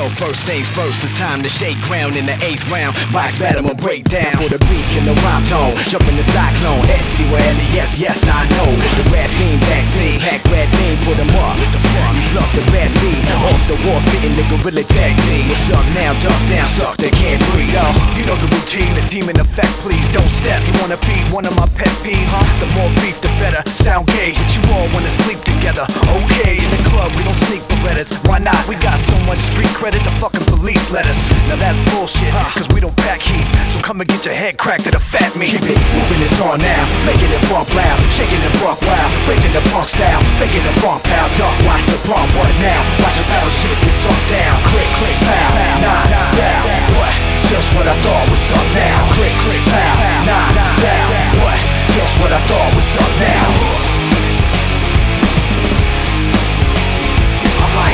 yo, first things first, it's time to shake ground in the 8th round. Box battle will break down for the beat and the rhyme tone. Jump in the cyclone, S-C-Y-L-E-S, yes I know. The rap theme backseat, pack red beam, put them up. What the fuck? You pluck the bad seed, off the wall, spitting the gorilla tag team. What's up now, duck down, stuck, they can't breathe. Yo, you know the routine, the demon effect, please don't step. You wanna feed one of my pet peeves? The more beef, the better. Sound gay, but you all wanna sleep together. Okay, in the club, we don't sneak Berettas. Why not? We got so much street credit, the fucking police let us. Now that's bullshit, cause we don't pack heat. So come and get your head cracked at a fat meat. Keep it moving, it's on now. Making it bump loud, shaking it buck wild. Breaking the punk style, faking the funk pow. Duck, watch the pump, what now? Watch a battle shit get sunk down. Click, click, pow, nah, down. What? Just what I thought was up now. Click, click, pow, nah, down. What? Just what I thought was up now. I'm like,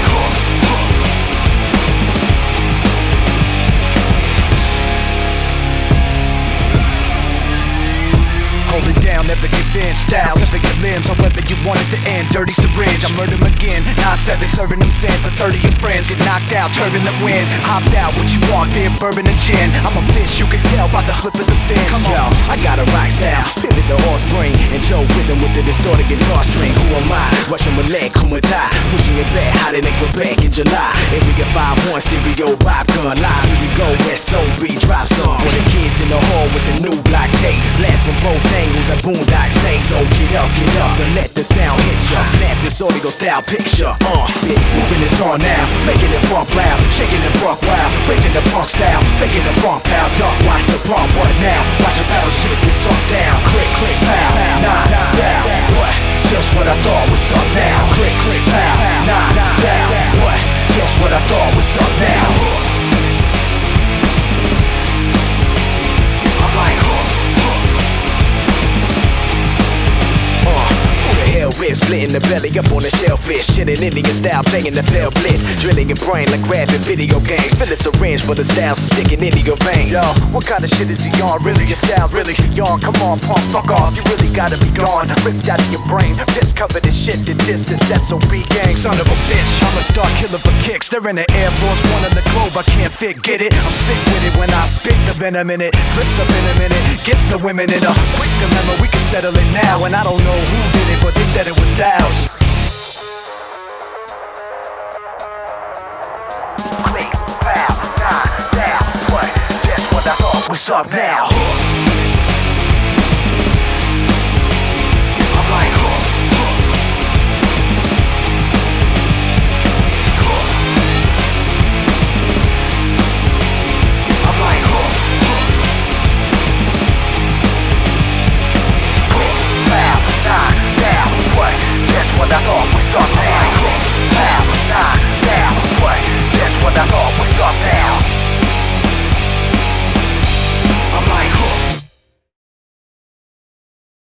hold it down, never give in. Styles, never your limbs, however you want it to end. Dirty syringe, I murder him again. 9-7 serving them sands, a 30 of friends. Get knocked out, turbulent wind. Hopped out, what you want, beer, bourbon, and gin. I'm a fish, you can tell by the flippers and fins. Come on, I got a rock style. Pivot the offspring and Joe rhythm with the distorted guitar string. Who am I? Russian Malay, Kumata. Pushing it back, hot in Quebec in July. Area 5-1, stereo, vibe gun live. Here we go, SOB drop song. For the kids in the hall with the new block tape. Blast from both angles, a boondock say. So get up, and let the sound hit ya. Snap this audio style picture. Big moving is on now. Making it bump loud, shaking it buck wild. Breaking the punk style, faking the funk pow. Duck, watch the pump, what now? Watch a battle shit get sunk down. Click, click, pow, nah, down. What? Just what I thought was up now. Click, click, pow, nah, down. What? Just what I thought was up now. I'm like, ribs, splitting the belly up on the shellfish. Shitting Indian style, banging the fell blitz. Drilling your brain like grabbing video games. Fill a syringe for the styles sticking into your veins. Yo, what kind of shit is he on? Really, your style really on? Come on, punk, fuck off. You really gotta be gone. Ripped out of your brain. Piss covered in shit. The distance, SOB gang. Son of a bitch, I'm a star killer for kicks. They're in the Air Force One on the globe. I can't fit, get it? I'm sick with it when I spit the venom in it. Drips up in a minute. Gets the women in a quick dilemma. We can settle it now. And I don't know who did it, but they said it was Styles. Click, pow, nah, down. What? Just what I thought was up now.